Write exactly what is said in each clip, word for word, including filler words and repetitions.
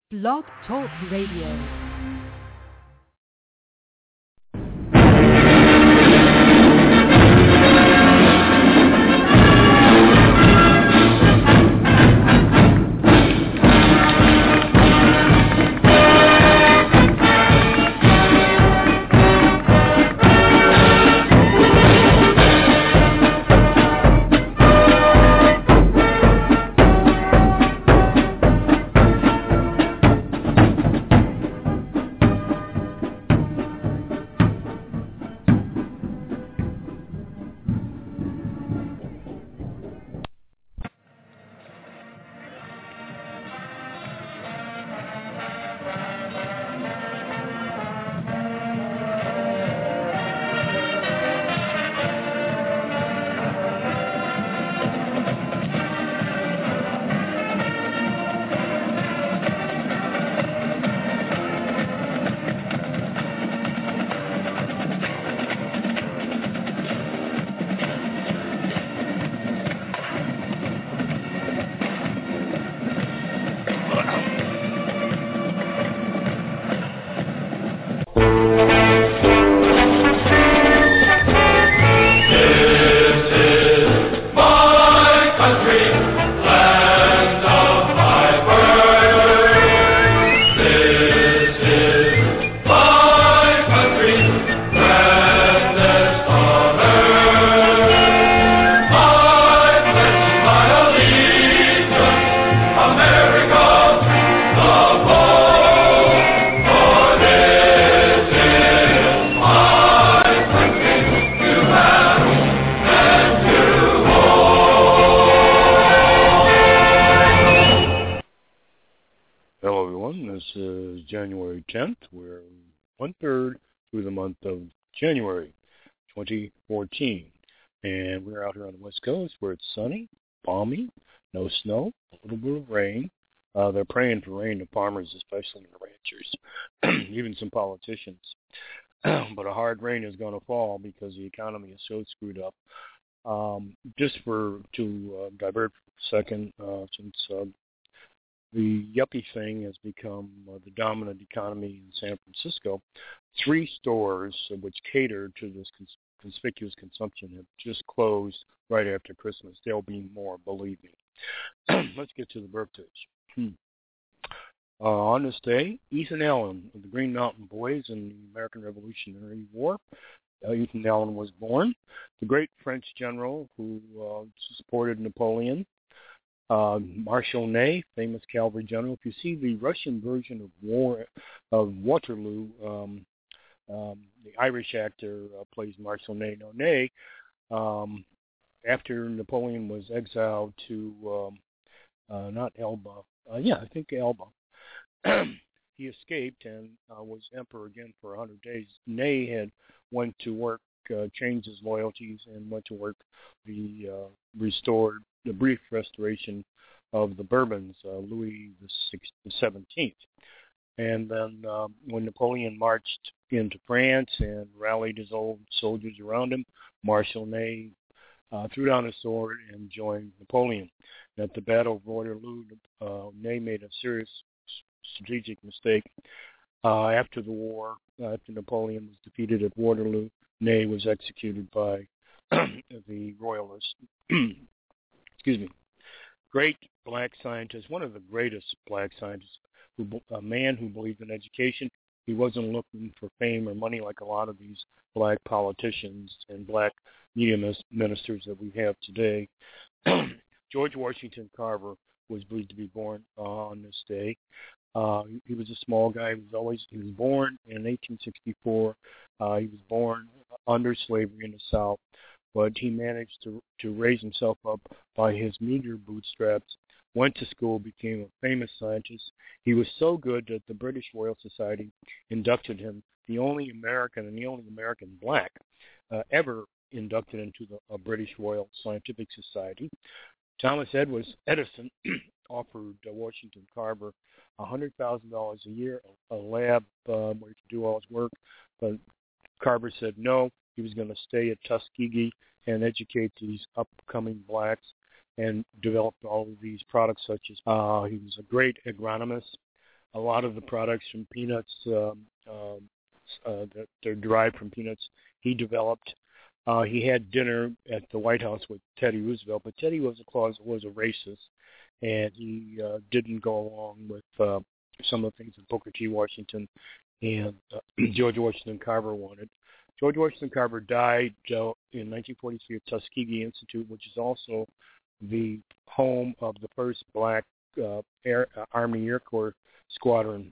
Blog Talk Radio. January twenty fourteen, and we're out here on the West Coast where it's sunny, balmy, no snow, a little bit of rain. Uh, they're praying for rain, the farmers, especially the ranchers, even some politicians. But a hard rain is going to fall because the economy is so screwed up. Um, just for to uh, divert for a second, uh, since uh, the yuppie thing has become uh, the dominant economy in San Francisco, three stores uh, which cater to this cons- conspicuous consumption have just closed right after Christmas. There'll be more, believe me. Let's get to the birthdays. Hmm. Uh, on this day, Ethan Allen of the Green Mountain Boys in the American Revolutionary War. Uh, Ethan Allen was born. The great French general who uh, supported Napoleon. Uh, Marshal Ney, famous cavalry general. If you see the Russian version of War of Waterloo, um, um, the Irish actor uh, plays Marshal Ney. No, Ney, um, after Napoleon was exiled to um, uh, not Elba, uh, yeah, I think Elba, he escaped and uh, was emperor again for one hundred days. Ney had went to work, uh, changed his loyalties, and went to work the uh, restored the brief restoration of the Bourbons, uh, Louis the seventeenth. And then um, when Napoleon marched into France and rallied his old soldiers around him, Marshal Ney uh, threw down his sword and joined Napoleon. And at the Battle of Waterloo, uh, Ney made a serious strategic mistake. Uh, after the war, uh, after Napoleon was defeated at Waterloo, Ney was executed by the royalists. Excuse me. Great black scientist, one of the greatest black scientists, who, a man who believed in education. He wasn't looking for fame or money like a lot of these black politicians and black media ministers that we have today. George Washington Carver was believed to be born uh, on this day. Uh, he, he was a small guy. He was always he was born in eighteen sixty-four. Uh, he was born under slavery in the South, but he managed to to raise himself up by his meager bootstraps. Went to school, became a famous scientist. He was so good that the British Royal Society inducted him, the only American and the only American black uh, ever inducted into the uh, British Royal Scientific Society. Thomas Edwards Edison offered uh, Washington Carver one hundred thousand dollars a year, a, a lab uh, where he could do all his work, but Carver said no. He was going to stay at Tuskegee and educate these upcoming blacks and developed all of these products such as uh, he was a great agronomist. a lot of the products from peanuts um, um, uh, that they're derived from peanuts he developed. Uh, he had dinner at the White House with Teddy Roosevelt, but Teddy was a clause was a racist, and he uh, didn't go along with uh, some of the things that Booker T. Washington and uh, George Washington Carver wanted. George Washington Carver died uh, in nineteen forty-three at Tuskegee Institute, which is also the home of the first black uh, Air, uh, Army Air Corps squadron.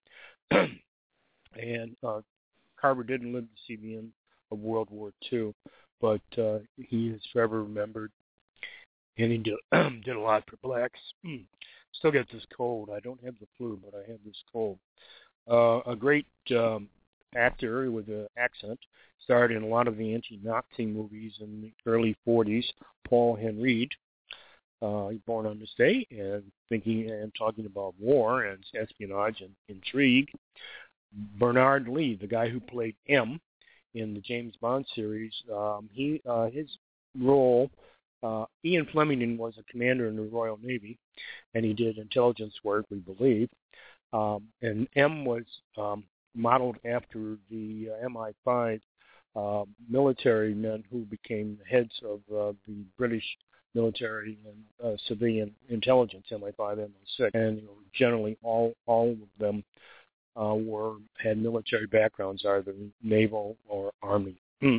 and uh, Carver didn't live to see the end of World War Two, but uh, he is forever remembered, and he did, did a lot for blacks. Still get this cold. I don't have the flu, but I have this cold. Uh, a great um, actor with an accent, starred in a lot of the anti-Nazi movies in the early forties, Paul Henreid. Uh, he's born on this day and thinking and talking about war and espionage and intrigue. Bernard Lee, the guy who played M in the James Bond series, um, he uh, his role, uh, Ian Fleming was a commander in the Royal Navy, and he did intelligence work, we believe. Um, and M was um, modeled after the uh, M I five uh, military men who became heads of uh, the British military and uh, civilian intelligence, M I five, M I six, and you know, generally all all of them uh, were had military backgrounds, either naval or army.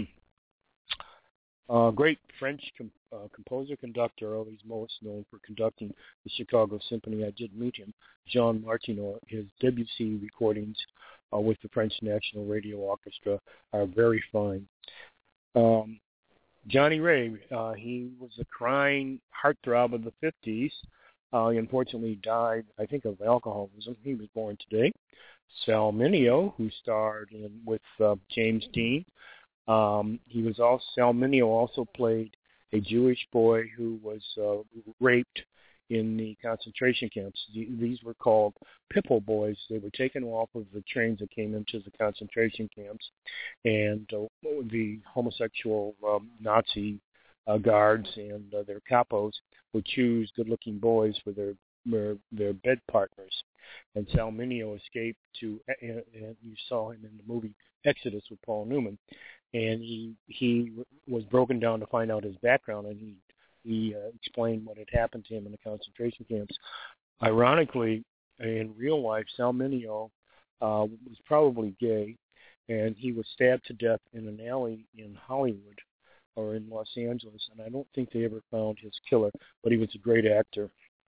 uh, great French com- uh, composer conductor, oh, he's most known for conducting the Chicago Symphony. I did meet him, Jean Martineau. His Debussy recordings uh, with the French National Radio Orchestra are very fine. Um, Johnny Ray, uh, he was a crying heartthrob of the fifties. Uh, he unfortunately died, I think, of alcoholism. He was born today. Sal Mineo, who starred in with uh, James Dean. Um, he was also Sal Mineo also played a Jewish boy who was uh, raped in the concentration camps. These were called Pipple boys. They were taken off of the trains that came into the concentration camps, and uh, the homosexual um, Nazi uh, guards and uh, their capos would choose good-looking boys for their their, their bed partners. And Sal Mineo escaped to, and, and you saw him in the movie Exodus with Paul Newman, and he he was broken down to find out his background, and he he uh, explained what had happened to him in the concentration camps. Ironically, in real life, Sal Mineo uh, was probably gay, and he was stabbed to death in an alley in Hollywood or in Los Angeles, and I don't think they ever found his killer, but he was a great actor.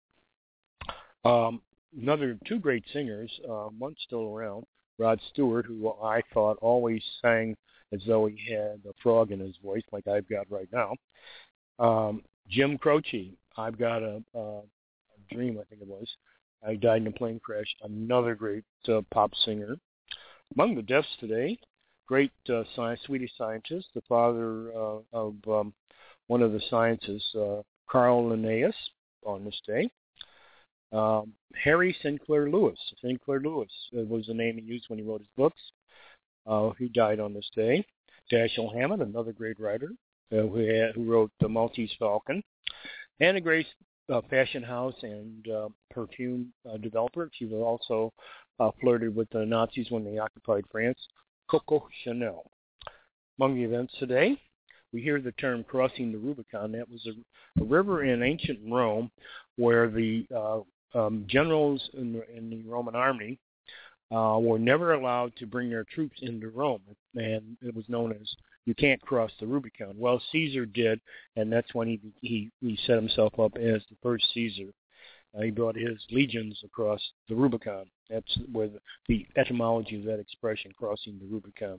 Um, another two great singers, uh, one still around, Rod Stewart, who I thought always sang as though he had a frog in his voice, like I've got right now. Um, Jim Croce, I've got a, a, a dream, I think it was. I died in a plane crash. Another great uh, pop singer. Among the deaths today, great uh, science, Swedish scientist, the father uh, of um, one of the sciences, uh, Carl Linnaeus, on this day. Um, Harry Sinclair Lewis. Sinclair Lewis was the name he used when he wrote his books. Uh, he died on this day. Dashiell Hammett, another great writer, uh, who, had, who wrote The Maltese Falcon. Anna Grace, uh, fashion house and uh, perfume uh, developer. She was also uh, flirted with the Nazis when they occupied France. Coco Chanel. Among the events today, we hear the term crossing the Rubicon. That was a, a river in ancient Rome where the uh, um, generals in the, in the Roman army uh, were never allowed to bring their troops into Rome, and it was known as you can't cross the Rubicon. Well, Caesar did, and that's when he he, he set himself up as the first Caesar. Uh, he brought his legions across the Rubicon. That's where the, the etymology of that expression, crossing the Rubicon.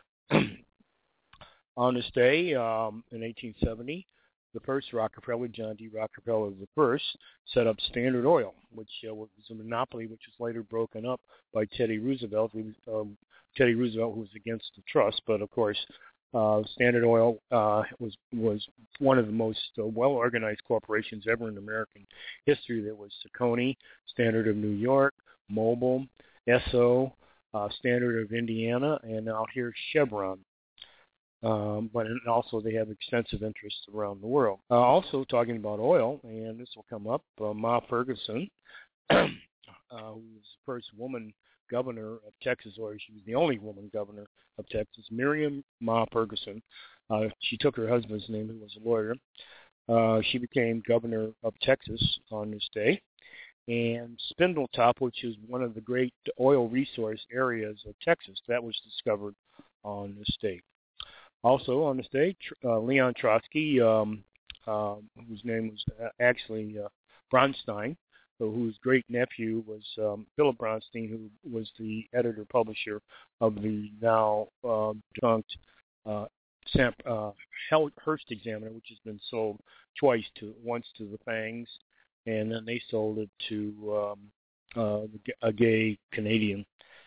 On this day, um, in eighteen seventy, the first Rockefeller, John D. Rockefeller the first, set up Standard Oil, which uh, was a monopoly which was later broken up by Teddy Roosevelt. Who was, um, Teddy Roosevelt, who was against the trust, but of course, uh, Standard Oil uh, was was one of the most uh, well-organized corporations ever in American history. There was Saucony, Standard of New York, Mobil, Esso, uh, Standard of Indiana, and out here Chevron. Um, but also they have extensive interests around the world. Uh, also talking about oil, and this will come up, uh, Ma Ferguson, uh, who was the first woman governor of Texas, or she was the only woman governor of Texas, Miriam Ma Ferguson. Uh, she took her husband's name, who was a lawyer. Uh, she became governor of Texas on this day. And Spindletop, which is one of the great oil resource areas of Texas, that was discovered on this date. Also on this date, uh, Leon Trotsky, um, uh, whose name was actually uh, Bronstein, whose great nephew was um, Philip Bronstein, who was the editor-publisher of the now uh, defunct uh, Sam, uh, Hearst Examiner, which has been sold twice, to once to the Fangs, and then they sold it to um, uh, a gay Canadian.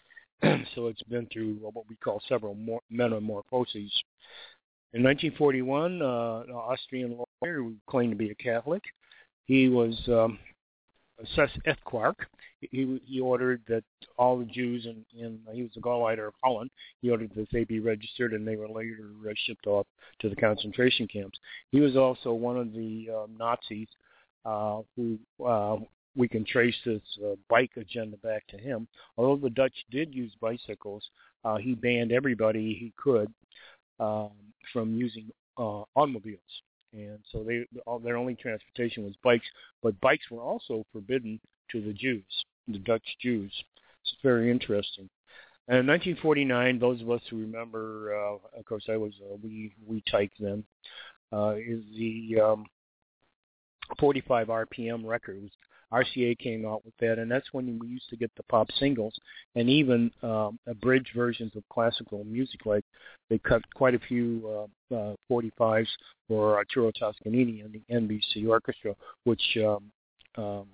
So it's been through what we call several more metamorphoses. In nineteen forty-one, uh, an Austrian lawyer who claimed to be a Catholic, he was um, Sess Ethquark. He, he ordered that all the Jews in, in he was a Gauleiter of Holland. He ordered that they be registered, and they were later uh, shipped off to the concentration camps. He was also one of the uh, Nazis uh, who uh, we can trace this uh, bike agenda back to him. Although the Dutch did use bicycles, uh, he banned everybody he could um, from using uh, automobiles. And so they, all, their only transportation was bikes, but bikes were also forbidden to the Jews, the Dutch Jews. It's very interesting. And in nineteen forty-nine, those of us who remember, uh, of course I was a wee, wee tyke then, uh, is the um, forty-five R P M record. It was, R C A came out with that, and that's when we used to get the pop singles and even um, abridged versions of classical music. Like they cut quite a few uh, uh, forty-fives for Arturo Toscanini and the N B C Orchestra, which um, um,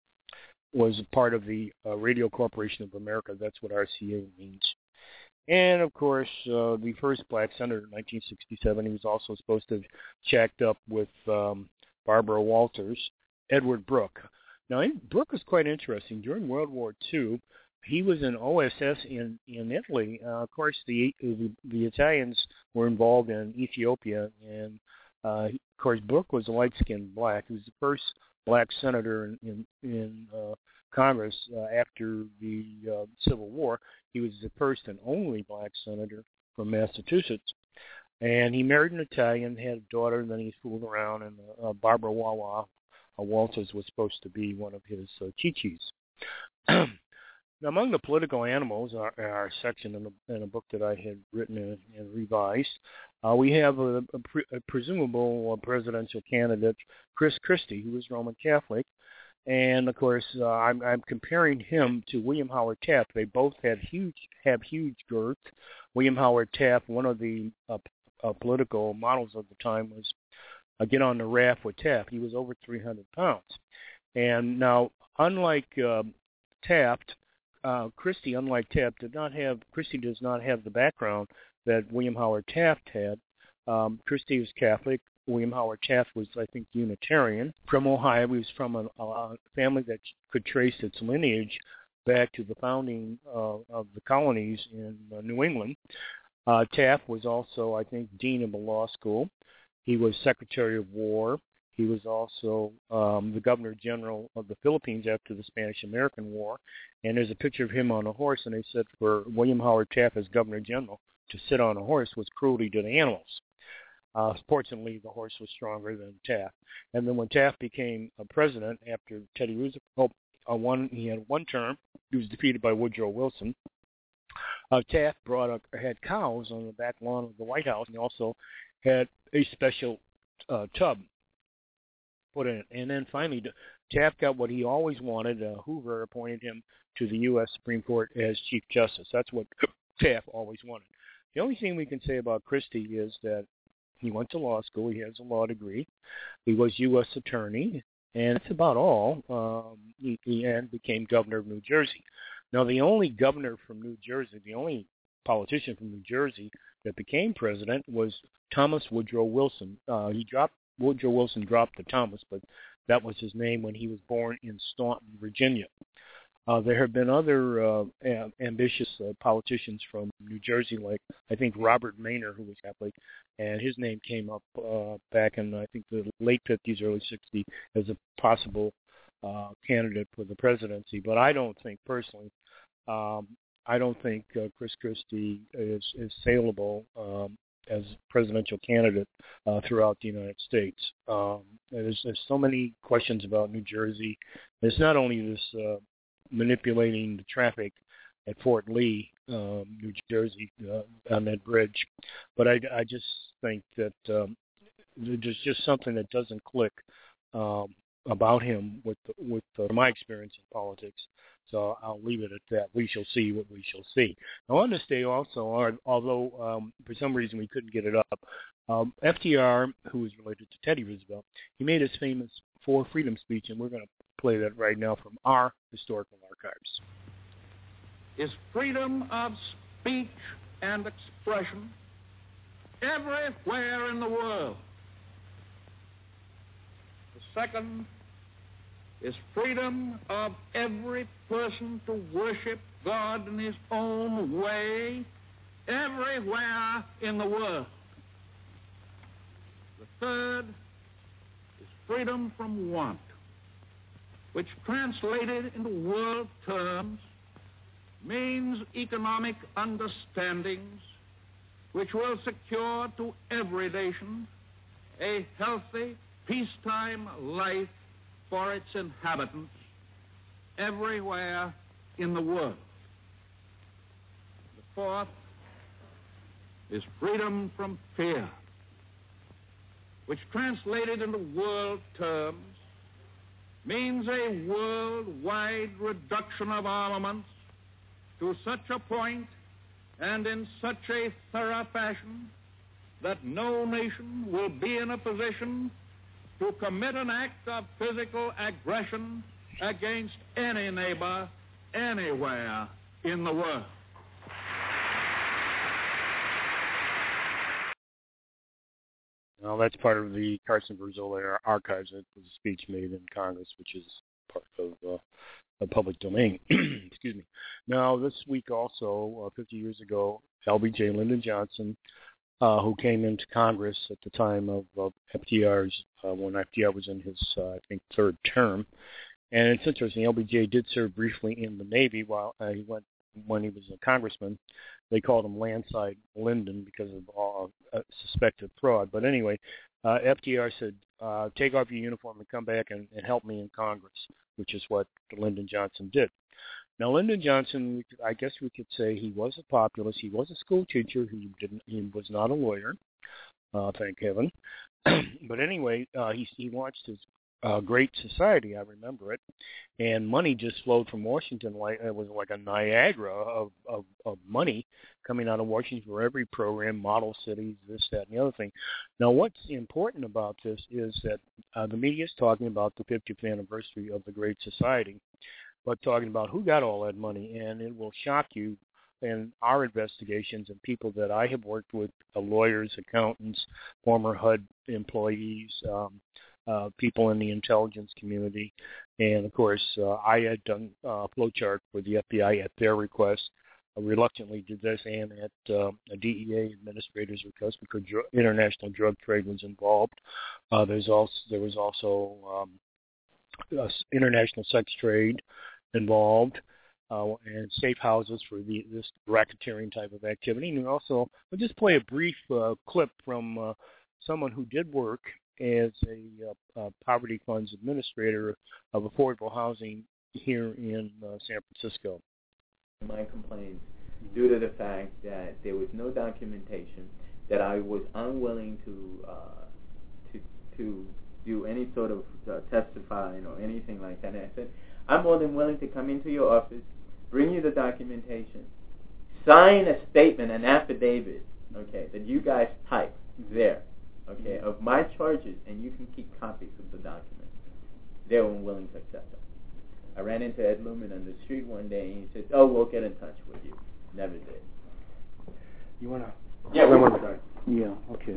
was a part of the uh, Radio Corporation of America. That's what R C A means. And, of course, uh, the first black senator in nineteen sixty-seven, he was also supposed to have checked up with um, Barbara Walters, Edward Brooke. Now, Brooke was quite interesting. During World War Two, he was in O S S in, in Italy. Uh, of course, the, the the Italians were involved in Ethiopia, and, uh, of course, Brooke was a light-skinned black. He was the first black senator in, in, in uh, Congress uh, after the uh, Civil War. He was the first and only black senator from Massachusetts. And he married an Italian, had a daughter, and then he fooled around, and uh, Barbara Wawa uh, Walters was supposed to be one of his uh, chi-chis. Now, among the political animals, our, our section in, the, in a book that I had written and, and revised, uh, we have a, a, pre, a presumable uh, presidential candidate, Chris Christie, who was Roman Catholic. And, of course, uh, I'm, I'm comparing him to William Howard Taft. They both had huge, have huge girth. William Howard Taft, one of the uh, uh, political models of the time, was uh, get on the raft with Taft. He was over three hundred pounds. And now, unlike uh, Taft, uh, Christie, unlike Taft, did not have Christie does not have the background that William Howard Taft had. Um, Christie was Catholic. William Howard Taft was, I think, Unitarian. From Ohio, he was from a, a family that could trace its lineage back to the founding uh, of the colonies in uh, New England. Uh, Taft was also, I think, dean of the law school. He was Secretary of War. He was also um, the Governor General of the Philippines after the Spanish-American War. And there's a picture of him on a horse, and they said for William Howard Taft as Governor General to sit on a horse was cruelty to the animals. Uh, fortunately, the horse was stronger than Taft. And then when Taft became a president after Teddy Roosevelt, uh, one, he had one term. He was defeated by Woodrow Wilson. Uh, Taft brought up, had cows on the back lawn of the White House, and he also had a special uh, tub put in it. And then finally, Taft got what he always wanted. Uh, Hoover appointed him to the U S Supreme Court as Chief Justice. That's what Taft always wanted. The only thing we can say about Christie is that he went to law school. He has a law degree. He was U S attorney, and that's about all. Um, he, he and became governor of New Jersey. Now, the only governor from New Jersey, the only politician from New Jersey that became president was Thomas Woodrow Wilson. Uh, he dropped Woodrow Wilson dropped the Thomas, but that was his name when he was born in Staunton, Virginia. Uh, there have been other uh, a- ambitious uh, politicians from New Jersey, like I think Robert Maynor, who was Catholic, and his name came up uh, back in I think the late fifties, early sixties as a possible uh, candidate for the presidency. But I don't think personally, um, I don't think uh, Chris Christie is, is saleable um, as presidential candidate uh, throughout the United States. Um, there's, there's so many questions about New Jersey. It's not only this uh, manipulating the traffic at Fort Lee, um, New Jersey, uh, on that bridge, but I, I just think that um, there's just something that doesn't click um, about him with with uh, my experience in politics. So I'll leave it at that. We shall see what we shall see. I wanted to stay also, although um, for some reason we couldn't get it up, um, F D R, who was related to Teddy Roosevelt, he made his famous For Freedom speech, and we're going to play that right now from our historical archives. Is freedom of speech and expression everywhere in the world. The second is freedom of every person to worship God in his own way everywhere in the world. The third is freedom from want, which translated into world terms means economic understandings which will secure to every nation a healthy, peacetime life for its inhabitants everywhere in the world. The fourth is freedom from fear, which translated into world terms means a worldwide reduction of armaments to such a point and in such a thorough fashion that no nation will be in a position to commit an act of physical aggression against any neighbor anywhere in the world. Well, that's part of the Carson Verzola archives. It was a speech made in Congress, which is part of uh, the public domain. Excuse me. Now, this week also, uh, fifty years ago, L B J. Lyndon Johnson, uh, who came into Congress at the time of, of F D R's, uh, when F D R was in his, uh, I think, third term. And it's interesting, L B J did serve briefly in the Navy while uh, he went when he was a congressman. They called him Landside Lyndon because of uh, suspected fraud. But anyway, uh, F D R said, uh, take off your uniform and come back and, and help me in Congress, which is what Lyndon Johnson did. Now, Lyndon Johnson, I guess we could say he was a populist. He was a school teacher. He didn't. He was not a lawyer, uh, thank heaven. But anyway, uh, he, he launched his uh, Great Society, I remember it, and money just flowed from Washington. Like it was like a Niagara of, of, of money coming out of Washington for every program, model cities, this, that, and the other thing. Now, what's important about this is that uh, the media is talking about the fiftieth anniversary of the Great Society, but talking about who got all that money, and it will shock you. And our investigations and people that I have worked with, uh, lawyers, accountants, former H U D employees, um, uh, people in the intelligence community, and of course, uh, I had done uh, a flowchart for the F B I at their request. I reluctantly did this, and at uh, a D E A administrator's request because dr- international drug trade was involved. Uh, there's also there was also um, uh, international sex trade involved, uh, and safe houses for the, this racketeering type of activity. And also, I'll just play a brief uh, clip from uh, someone who did work as a uh, uh, poverty funds administrator of affordable housing here in uh, San Francisco. My complaints due to the fact that there was no documentation, that I was unwilling to uh, to to do any sort of uh, testifying or anything like that. And I said, I'm more than willing to come into your office, bring you the documentation, sign a statement, an affidavit, okay, that you guys type there, okay, of my charges, and you can keep copies of the document. They were unwilling to accept them. I ran into Ed Lumen on the street one day, and he said, oh, we'll get in touch with you. Never did. You want to? Yeah, we one more time. Yeah, okay.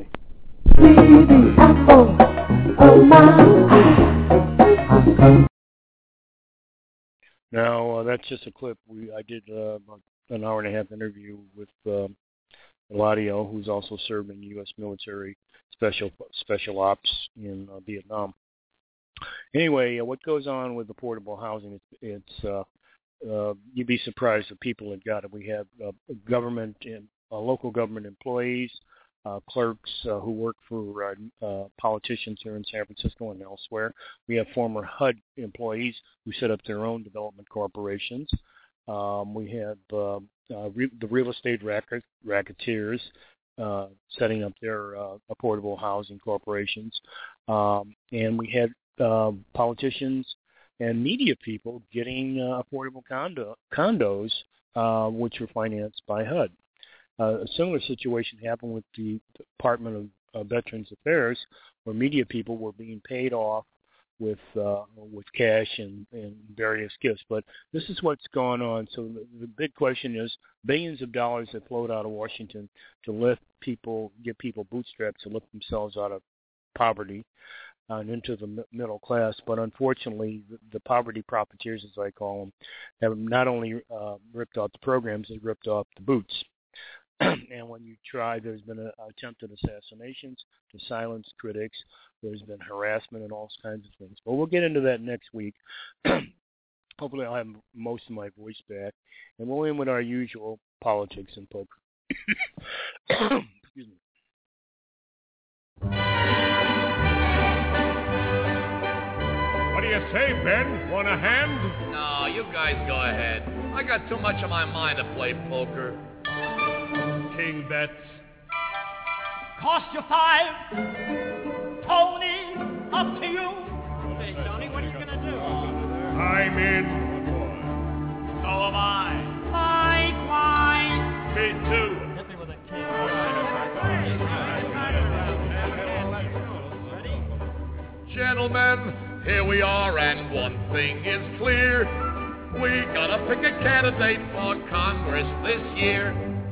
Now, uh, that's just a clip. We I did uh, about an hour and a half interview with um, Eladio, who's also served in the U S military special special ops in uh, Vietnam. Anyway, uh, what goes on with affordable housing? It's, it's uh, uh, you'd be surprised the people that got it. We have uh, government and uh, local government employees, uh, clerks uh, who work for uh, uh, politicians here in San Francisco and elsewhere. We have former H U D employees who set up their own development corporations. Um, we have uh, uh, re- the real estate racket- racketeers uh, setting up their uh, affordable housing corporations. Um, and we had uh, politicians and media people getting uh, affordable condo, condos, uh, which were financed by H U D. Uh, a similar situation happened with the Department of uh, Veterans Affairs, where media people were being paid off with uh, with cash and, and various gifts. But this is what's going on. So the, the big question is billions of dollars that flowed out of Washington to lift people, give people bootstraps to lift themselves out of poverty and into the m- middle class. But unfortunately, the, the poverty profiteers, as I call them, have not only uh, ripped off the programs, they ripped off the boots. And when you try, there's been a, attempted assassinations to silence critics. There's been harassment and all kinds of things. But we'll get into that next week. Hopefully I'll have most of my voice back. And we'll end with our usual politics and poker. Excuse me. What do you say, Ben? Want a hand? No, you guys go ahead. I got too much on my mind to play poker. King bets. Cost you five. Tony, up to you. Hey, Tony, what are you going to do? I'm in. So am I. Likewise. Me too. Hit me with a king. Gentlemen, here we are, and one thing is clear. We gotta pick a candidate for Congress this year.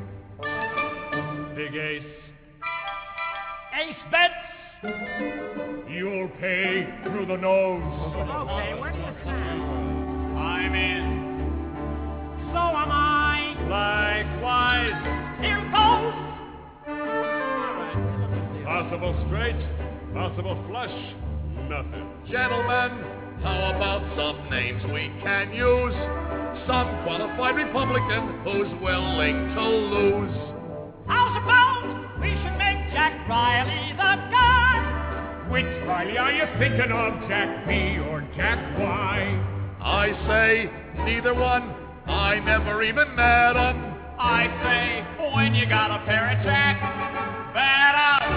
Big ace. Ace bets. You'll pay through the nose. Okay, where do you stand? I'm in. So am I. Likewise. Here goes. All right. Possible straight, possible flush, nothing. Gentlemen, how about some names we can use? Some qualified Republican who's willing to lose. How's about we should make Jack Riley the guy? Which Riley are you thinking of, Jack B or Jack Y? I say neither one. I never even met 'em. I say when you got a pair of Jack, better.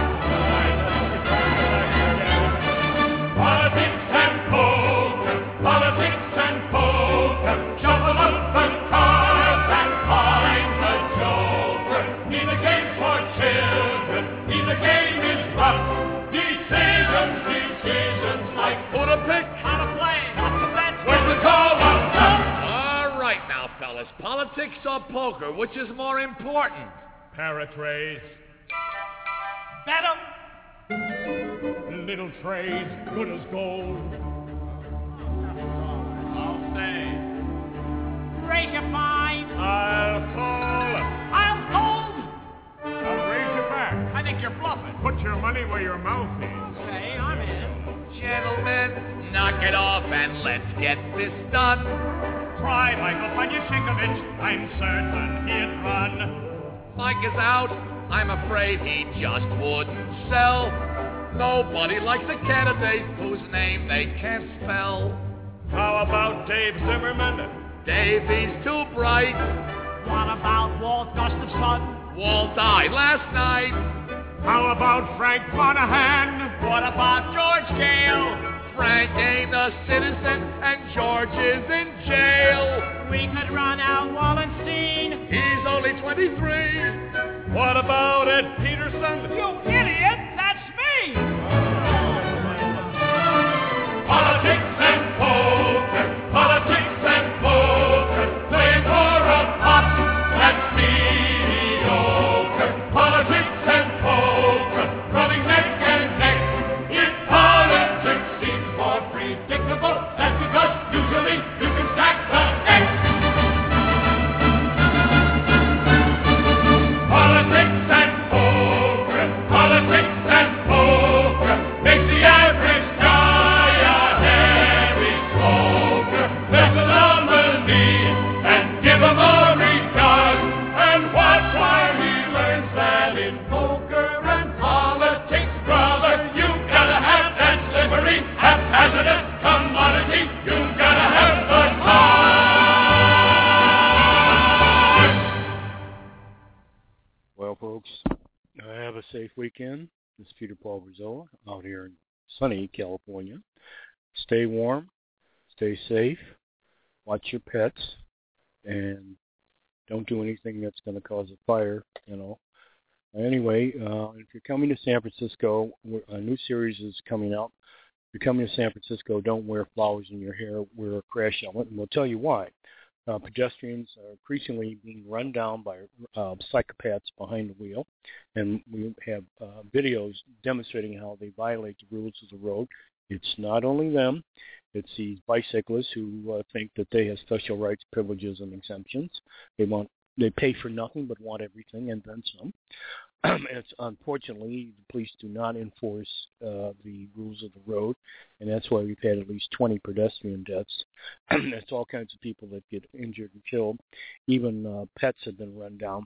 Politics and poker, politics and poker, shuffle up the cards and find the joker. Neither game's for children, neither game is rough. Decisions, decisions like Who to pick? How to play, how to bet. when the call of All right now, fellas. Politics or poker, which is more important? Paratrays, Bet 'em. little trades, good as gold. I'll stay. Raise your fine. I'll call, I'll hold. I'll raise you back. I think you're bluffing. Put your money where your mouth is. Okay, I'm in. Gentlemen, knock it off and let's get this done. Try Michael Panyashikovich, I'm certain he'd run. Mike is out. I'm afraid he just wouldn't sell. Nobody likes a candidate whose name they can't spell. How about Dave Zimmerman? Davey's too bright. What about Walt Gustafson? Walt died last night. How about Frank Monahan? What about George Gale? Frank ain't a citizen and George is in jail. We could run out Wallenstein. He's only twenty-three. What about Ed Peterson? You idiot! That's me! Politics and poker, politics and poker, playing for a pot that's mediocre. Politics and poker, running neck and neck. If politics seems more predictable, that's because usually you can stack the deck. safe weekend. This is Peter Paul Rizzola out here in sunny California. Stay warm, stay safe, watch your pets, and don't do anything that's going to cause a fire, you know. Anyway, uh, if you're coming to San Francisco, a new series is coming out. If you're coming to San Francisco, don't wear flowers in your hair, wear a crash helmet, and we'll tell you why. Uh, pedestrians are increasingly being run down by uh, psychopaths behind the wheel, and we have uh, videos demonstrating how they violate the rules of the road. It's not only them, it's these bicyclists who uh, think that they have special rights, privileges, and exemptions. They want they pay for nothing but want everything and then some. It's unfortunately, the police do not enforce uh, the rules of the road, and that's why we've had at least twenty pedestrian deaths. There's all kinds of people that get injured and killed. Even uh, pets have been run down.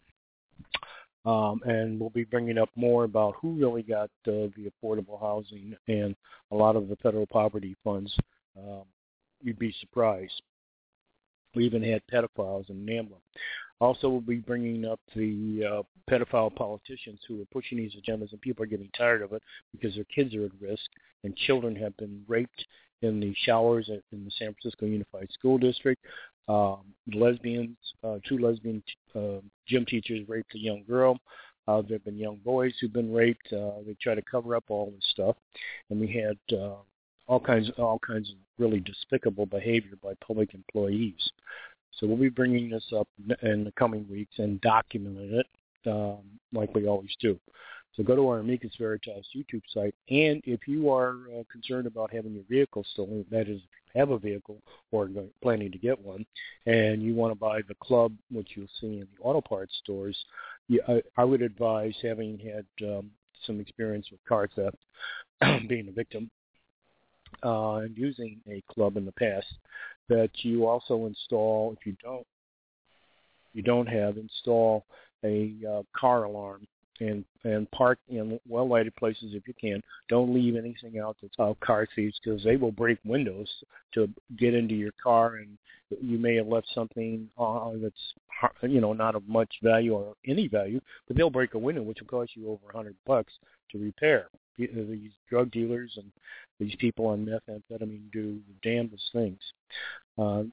Um, and we'll be bringing up more about who really got uh, the affordable housing and a lot of the federal poverty funds. Um, you'd be surprised. We even had pedophiles in NAMBLA. Also, we'll be bringing up the uh, pedophile politicians who are pushing these agendas, and people are getting tired of it because their kids are at risk, and children have been raped in the showers at, in the San Francisco Unified School District. Um, lesbians, uh, two lesbian uh, gym teachers raped a young girl. Uh, there have been young boys who've been raped. Uh, they try to cover up all this stuff, and we had uh, all kinds, all kinds of really despicable behavior by public employees. So we'll be bringing this up in the coming weeks and documenting it um, like we always do. So go to our Amicus Veritas YouTube site, and if you are uh, concerned about having your vehicle stolen, that is, if you have a vehicle or planning to get one, and you want to buy the club, which you'll see in the auto parts stores, you, I, I would advise, having had um, some experience with car theft, being a victim, uh, and using a club in the past, that you also install, if you don't, you don't have, install a uh, car alarm and and park in well-lighted places if you can. Don't leave anything out that's out car thieves, because they will break windows to get into your car, and you may have left something uh, that's, you know, not of much value or any value, but they'll break a window, which will cost you over a hundred bucks to repair. These drug dealers and these people on methamphetamine do the damnedest things. Uh,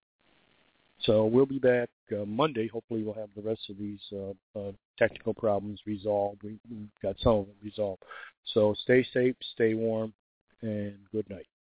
so we'll be back uh, Monday. Hopefully we'll have the rest of these uh, uh, technical problems resolved. We, we've got some of them resolved. So stay safe, stay warm, and good night.